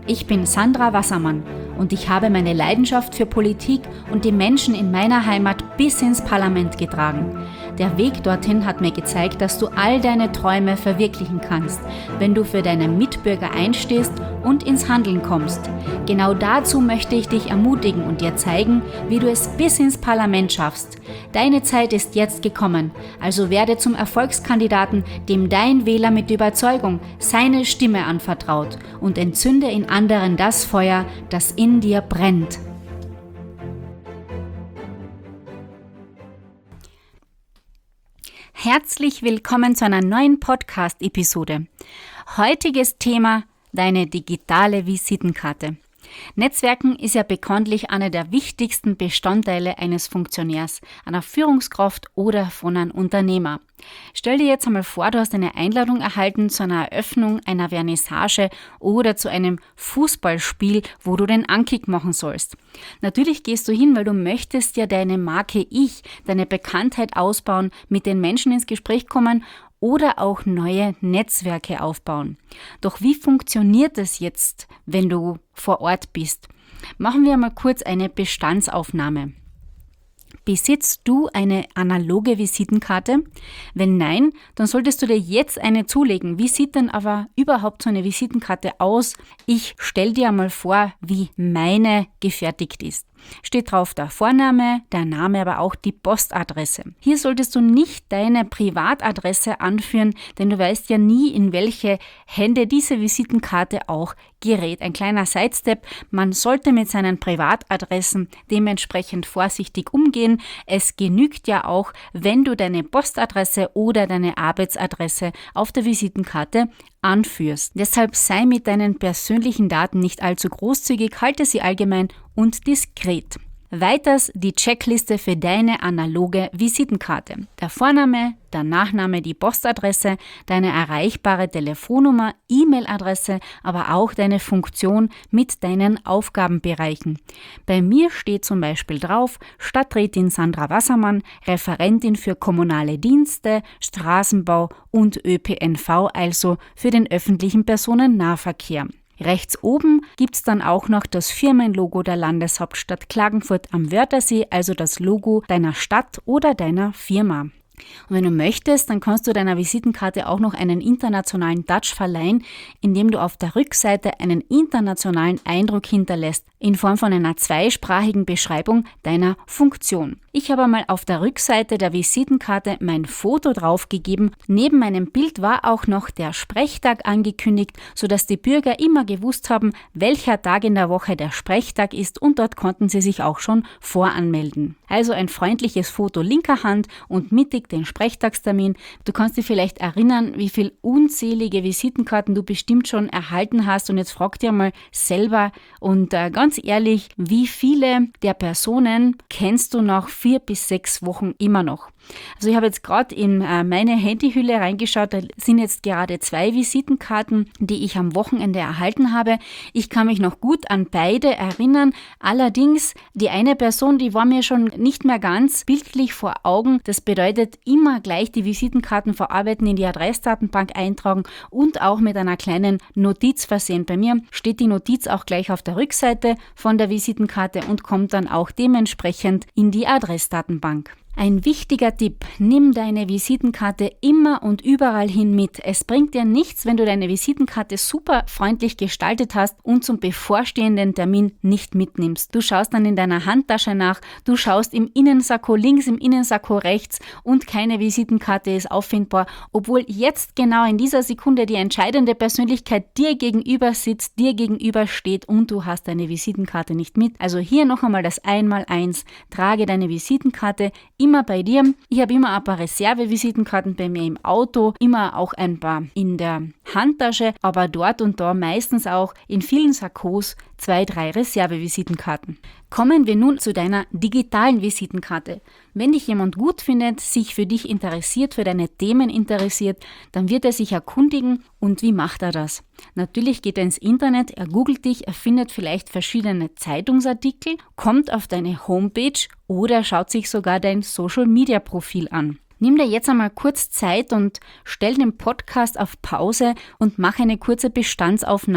Ich bin Sandra Wassermann und ich habe meine Leidenschaft für Politik und die Menschen in meiner Heimat bis ins Parlament getragen. Der Weg dorthin hat mir gezeigt, dass du all deine Träume verwirklichen kannst, wenn du für deine Mitbürger einstehst und ins Handeln kommst. Genau dazu möchte ich dich ermutigen und dir zeigen, wie du es bis ins Parlament schaffst. Deine Zeit ist jetzt gekommen, also werde zum Erfolgskandidaten, dem dein Wähler mit Überzeugung seine Stimme anvertraut und entzünde in anderen das Feuer, das in dir brennt. Herzlich willkommen zu einer neuen Podcast-Episode. Heutiges Thema: deine digitale Visitenkarte. Netzwerken ist ja bekanntlich einer der wichtigsten Bestandteile eines Funktionärs, einer Führungskraft oder von einem Unternehmer. Stell dir jetzt einmal vor, du hast eine Einladung erhalten zu einer Eröffnung einer Vernissage oder zu einem Fußballspiel, wo du den Ankick machen sollst. Natürlich gehst du hin, weil du möchtest ja deine Marke deine Bekanntheit ausbauen, mit den Menschen ins Gespräch kommen oder auch neue Netzwerke aufbauen. Doch wie funktioniert das jetzt, wenn du vor Ort bist? Machen wir mal kurz eine Bestandsaufnahme. Besitzt du eine analoge Visitenkarte? Wenn nein, dann solltest du dir jetzt eine zulegen. Wie sieht denn aber überhaupt so eine Visitenkarte aus? Ich stelle dir einmal vor, wie meine gefertigt ist. Steht drauf der Vorname, der Name, aber auch die Postadresse. Hier solltest du nicht deine Privatadresse anführen, denn du weißt ja nie, in welche Hände diese Visitenkarte auch gerät. Ein kleiner Sidestep: man sollte mit seinen Privatadressen dementsprechend vorsichtig umgehen. Es genügt ja auch, wenn du deine Postadresse oder deine Arbeitsadresse auf der Visitenkarte anführst. Deshalb sei mit deinen persönlichen Daten nicht allzu großzügig, halte sie allgemein und diskret. Weiters die Checkliste für deine analoge Visitenkarte. Der Vorname, der Nachname, die Postadresse, deine erreichbare Telefonnummer, E-Mail-Adresse, aber auch deine Funktion mit deinen Aufgabenbereichen. Bei mir steht zum Beispiel drauf: Stadträtin Sandra Wassermann, Referentin für kommunale Dienste, Straßenbau und ÖPNV, also für den öffentlichen Personennahverkehr. Rechts oben gibt's dann auch noch das Firmenlogo der Landeshauptstadt Klagenfurt am Wörthersee, also das Logo deiner Stadt oder deiner Firma. Und wenn du möchtest, dann kannst du deiner Visitenkarte auch noch einen internationalen Touch verleihen, indem du auf der Rückseite einen internationalen Eindruck hinterlässt, in Form von einer zweisprachigen Beschreibung deiner Funktion. Ich habe mal auf der Rückseite der Visitenkarte mein Foto draufgegeben. Neben meinem Bild war auch noch der Sprechtag angekündigt, sodass die Bürger immer gewusst haben, welcher Tag in der Woche der Sprechtag ist, und dort konnten sie sich auch schon voranmelden. Also ein freundliches Foto linker Hand und mittig den Sprechtagstermin. Du kannst dir vielleicht erinnern, wie viele unzählige Visitenkarten du bestimmt schon erhalten hast, und jetzt frag dir mal selber und ganz ehrlich, wie viele der Personen kennst du nach 4 bis 6 Wochen immer noch? Also ich habe jetzt gerade in meine Handyhülle reingeschaut, da sind jetzt gerade 2 Visitenkarten, die ich am Wochenende erhalten habe. Ich kann mich noch gut an beide erinnern, allerdings die eine Person, die war mir schon nicht mehr ganz bildlich vor Augen. Das bedeutet, immer gleich die Visitenkarten verarbeiten, in die Adressdatenbank eintragen und auch mit einer kleinen Notiz versehen. Bei mir steht die Notiz auch gleich auf der Rückseite von der Visitenkarte und kommt dann auch dementsprechend in die Adressdatenbank. Ein wichtiger Tipp: nimm deine Visitenkarte immer und überall hin mit. Es bringt dir nichts, wenn du deine Visitenkarte super freundlich gestaltet hast und zum bevorstehenden Termin nicht mitnimmst. Du schaust dann in deiner Handtasche nach, du schaust im Innensakko links, im Innensakko rechts und keine Visitenkarte ist auffindbar, obwohl jetzt genau in dieser Sekunde die entscheidende Persönlichkeit dir gegenüber sitzt, dir gegenüber steht und du hast deine Visitenkarte nicht mit. Also hier noch einmal das Einmaleins: trage deine Visitenkarte immer bei dir. Ich habe immer ein paar Reservevisitenkarten bei mir im Auto, immer auch ein paar in der Handtasche, aber dort und da meistens auch in vielen Sakkos 2, 3 Reservevisitenkarten. Kommen wir nun zu deiner digitalen Visitenkarte. Wenn dich jemand gut findet, sich für dich interessiert, für deine Themen interessiert, dann wird er sich erkundigen. Und wie macht er das? Natürlich geht er ins Internet, er googelt dich, er findet vielleicht verschiedene Zeitungsartikel, kommt auf deine Homepage oder schaut sich sogar dein Social-Media-Profil an. Nimm dir jetzt einmal kurz Zeit und stell den Podcast auf Pause und mach eine kurze Bestandsaufnahme.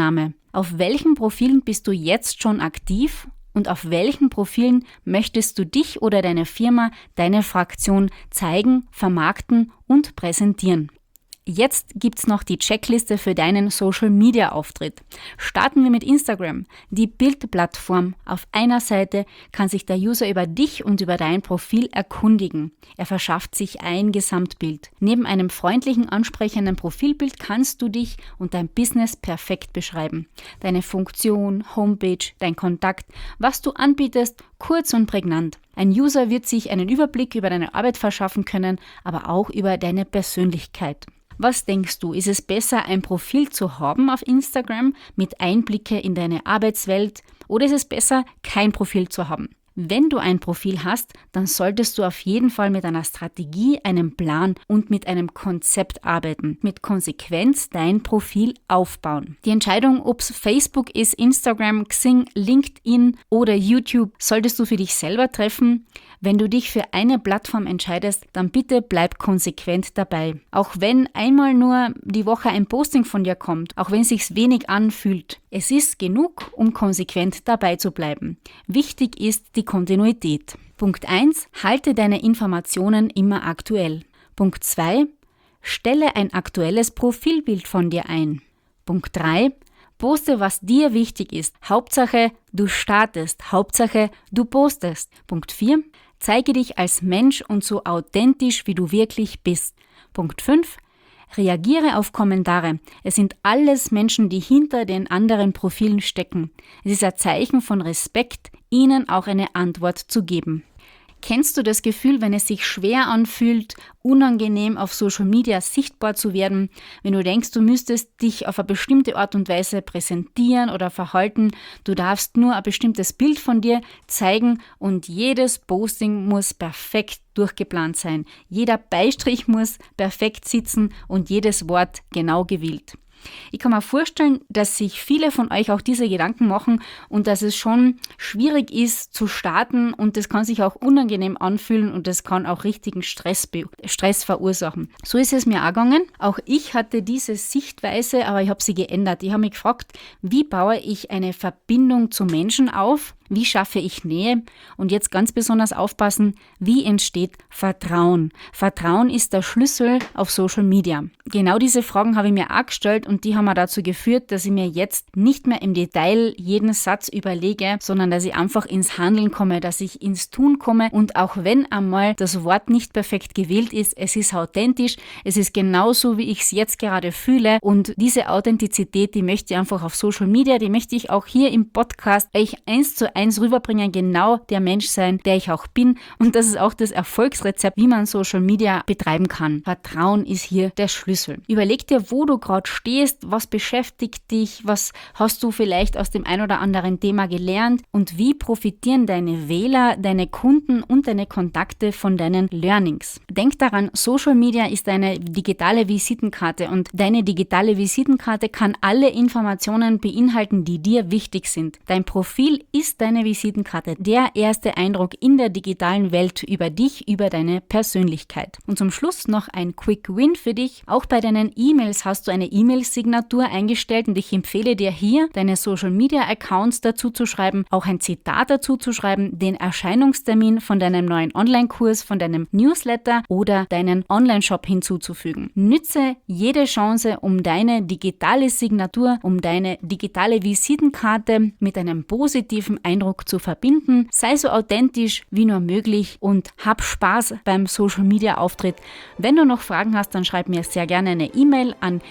Auf welchen Profilen bist du jetzt schon aktiv und auf welchen Profilen möchtest du dich oder deine Firma, deine Fraktion zeigen, vermarkten und präsentieren? Jetzt gibt's noch die Checkliste für deinen Social-Media-Auftritt. Starten wir mit Instagram. Die Bildplattform. Auf einer Seite kann sich der User über dich und über dein Profil erkundigen. Er verschafft sich ein Gesamtbild. Neben einem freundlichen, ansprechenden Profilbild kannst du dich und dein Business perfekt beschreiben. Deine Funktion, Homepage, dein Kontakt, was du anbietest, kurz und prägnant. Ein User wird sich einen Überblick über deine Arbeit verschaffen können, aber auch über deine Persönlichkeit. Was denkst du, ist es besser, ein Profil zu haben auf Instagram mit Einblicke in deine Arbeitswelt oder ist es besser, kein Profil zu haben? Wenn du ein Profil hast, dann solltest du auf jeden Fall mit einer Strategie, einem Plan und mit einem Konzept arbeiten. Mit Konsequenz dein Profil aufbauen. Die Entscheidung, ob es Facebook ist, Instagram, Xing, LinkedIn oder YouTube, solltest du für dich selber treffen. Wenn du dich für eine Plattform entscheidest, dann bitte bleib konsequent dabei. Auch wenn einmal nur die Woche ein Posting von dir kommt, auch wenn es sich wenig anfühlt, es ist genug, um konsequent dabei zu bleiben. Wichtig ist die Kontinuität. Punkt 1. Halte deine Informationen immer aktuell. Punkt 2. Stelle ein aktuelles Profilbild von dir ein. Punkt 3. Poste, was dir wichtig ist. Hauptsache, du startest. Hauptsache, du postest. Punkt 4. Zeige dich als Mensch und so authentisch, wie du wirklich bist. Punkt 5. Reagiere auf Kommentare. Es sind alles Menschen, die hinter den anderen Profilen stecken. Es ist ein Zeichen von Respekt, ihnen auch eine Antwort zu geben. Kennst du das Gefühl, wenn es sich schwer anfühlt, unangenehm auf Social Media sichtbar zu werden, wenn du denkst, du müsstest dich auf eine bestimmte Art und Weise präsentieren oder verhalten, du darfst nur ein bestimmtes Bild von dir zeigen und jedes Posting muss perfekt durchgeplant sein. Jeder Beistrich muss perfekt sitzen und jedes Wort genau gewählt. Ich kann mir vorstellen, dass sich viele von euch auch diese Gedanken machen und dass es schon schwierig ist zu starten und das kann sich auch unangenehm anfühlen und das kann auch richtigen Stress verursachen. So ist es mir auch gegangen. Auch ich hatte diese Sichtweise, aber ich habe sie geändert. Ich habe mich gefragt, wie baue ich eine Verbindung zu Menschen auf? Wie schaffe ich Nähe? Und jetzt ganz besonders aufpassen, wie entsteht Vertrauen? Vertrauen ist der Schlüssel auf Social Media. Genau diese Fragen habe ich mir auch gestellt und die haben mir dazu geführt, dass ich mir jetzt nicht mehr im Detail jeden Satz überlege, sondern dass ich einfach ins Handeln komme, dass ich ins Tun komme und auch wenn einmal das Wort nicht perfekt gewählt ist, es ist authentisch, es ist genauso, wie ich es jetzt gerade fühle und diese Authentizität, die möchte ich einfach auf Social Media, die möchte ich auch hier im Podcast euch 1:1 rüberbringen, genau der Mensch sein, der ich auch bin und das ist auch das Erfolgsrezept, wie man Social Media betreiben kann. Vertrauen ist hier der Schlüssel. Überleg dir, wo du gerade stehst, was beschäftigt dich, was hast du vielleicht aus dem ein oder anderen Thema gelernt und wie profitieren deine Wähler, deine Kunden und deine Kontakte von deinen Learnings. Denk daran, Social Media ist eine digitale Visitenkarte und deine digitale Visitenkarte kann alle Informationen beinhalten, die dir wichtig sind. Dein Profil ist deine Visitenkarte, der erste Eindruck in der digitalen Welt über dich, über deine Persönlichkeit. Und zum Schluss noch ein Quick Win für dich. Auch bei deinen E-Mails hast du eine E-Mail-Signatur eingestellt und ich empfehle dir hier, deine Social-Media-Accounts dazu zu schreiben, auch ein Zitat dazu zu schreiben, den Erscheinungstermin von deinem neuen Online-Kurs, von deinem Newsletter oder deinen Online-Shop hinzuzufügen. Nütze jede Chance, um deine digitale Signatur, um deine digitale Visitenkarte mit einem positiven Eindruck zu verbinden. Sei so authentisch wie nur möglich und hab Spaß beim Social-Media-Auftritt. Wenn du noch Fragen hast, dann schreib mir sehr gerne eine E-Mail an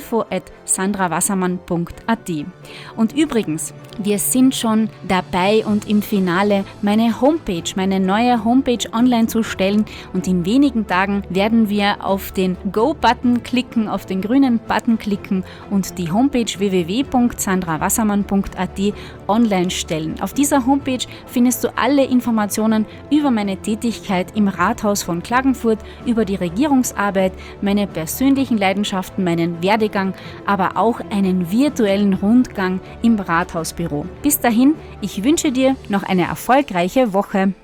info@sandrawassermann.at. Und übrigens, wir sind schon dabei und im Finale, meine neue Homepage online zu stellen und in wenigen Tagen werden wir auf den Go-Button klicken, auf den grünen Button klicken und die Homepage www.sandrawassermann.at online stellen. Auf dieser Homepage findest du alle Informationen über meine Tätigkeit im Rathaus von Klagenfurt, über die Regierungsarbeit, meine persönlichen Leidenschaften, meinen Werdegang, aber auch einen virtuellen Rundgang im Rathausbüro. Bis dahin, ich wünsche dir noch eine erfolgreiche Woche.